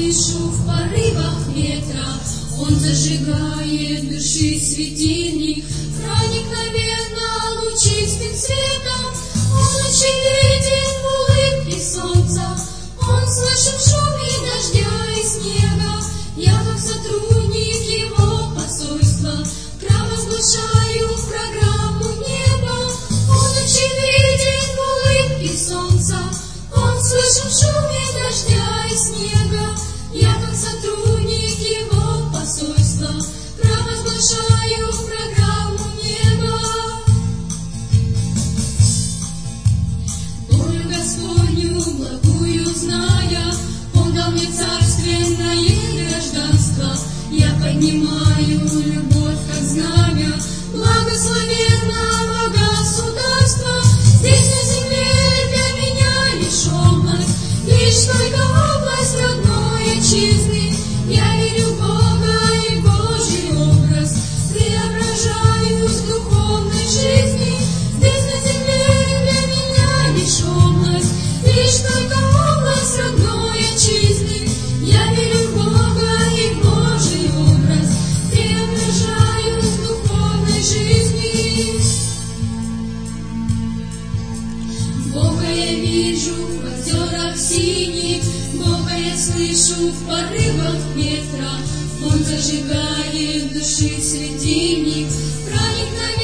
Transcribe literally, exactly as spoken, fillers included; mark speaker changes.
Speaker 1: слышу в порывах ветра, Он зажигает души светильник, проникновенно лучистым светом. Он очевиден в улыбке солнца, Он слышен в шуме дождя и снега. Я, как сотрудник Его посольства, провозглашаю программу неба. Он очевиден в улыбке солнца, Он слышен в шуме дождя и снега. Я, как сотрудник Его посольства, провозглашаю программу неба. Волю Господню благую зная, Он дал мне царственное гражданство. Я поднимаю любовь как знамя благословенного государства. Здесь на земле для меня лишь область, лишь только область родной отчизны. Я верю в Бога и в Божий образ, преображаюсь в духовной жизни. Здесь на земле для меня лишь область, лишь только область родной отчизны. Я верю в Бога и в Божий образ, преображаюсь в духовной жизни. Бога я вижу в озерах синих, Бога я слышу в порывах ветра. Он зажигает в души светильник, проникновенно